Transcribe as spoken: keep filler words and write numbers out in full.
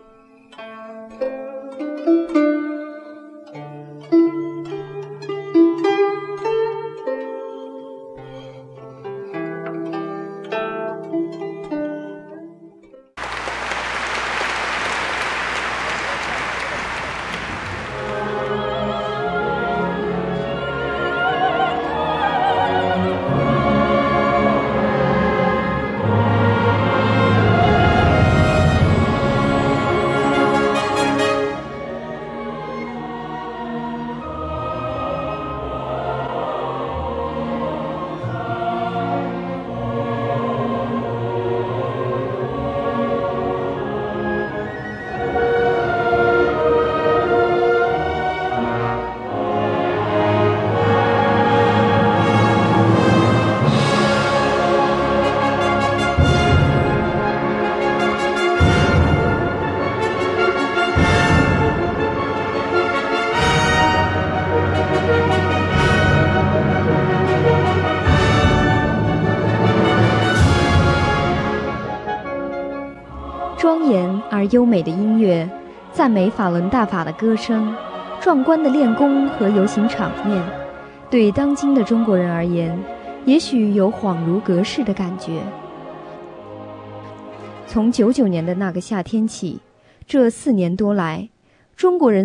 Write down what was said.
庄严而优美的音乐，赞美法轮大法的歌声，壮观的练功和游行场面，对当今的中国人而言，也许有恍如隔世的感觉。从九九年的那个夏天起，这四年多来，中国人